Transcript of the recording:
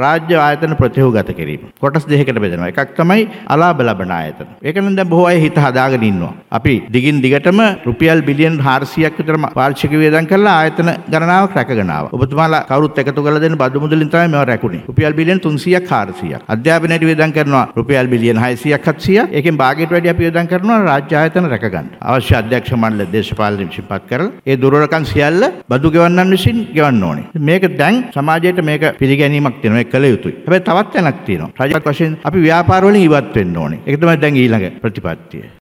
රාජ්‍ය ආයතන ප්‍රතිහුගත කිරීම. කොටස් දෙකකට බෙදෙනවා. එකක් තමයි අලාභ ලබන ආයතන. ඒක නම් දැන් බොහෝ අය හිත හදාගෙන ඉන්නවා. අපි දිගින් දිගටම රුපියල් බිලියන් 400ක් විතර වාර්ෂික වියදම් කරලා ආයතන ගණනාවක් රැකගෙන ආවා. ඔබතුමාලා කවුරුත් එකතු කරලා දෙන බදු මුදලින් තමයි මේවා රැකුනේ. රුපියල් බිලියන් 300ක් 400ක්. අධ්‍යාපනයට වියදම් කරනවා රුපියල් බිලියන් 600ක් 700ක්. ඒකෙන් භාගයට වැඩි අපි වියදම් කරනවා රාජ්‍ය ආයතන රැකගන්න. අවශ්‍ය අධ්‍යක්ෂ මණ්ඩල දේශපාලන විසිපත් කරලා ඒ දුර්වලකම් සියල්ල බදු ගෙවන්නන් විසින් ගෙවන්න ඕනේ. මේක දැන් සමාජයට මේක පිළිගැනීමක් තියෙනවා. මේක කළ යුතුයි. හැබැයි තවත් තැනක් තියෙනවා. රජයක් වශයෙන් අපි ව්‍යාපාර වලින් ඉවත් වෙන්න ඕනේ. ඒක තමයි දැන් ඊළඟ ප්‍රතිපත්තිය.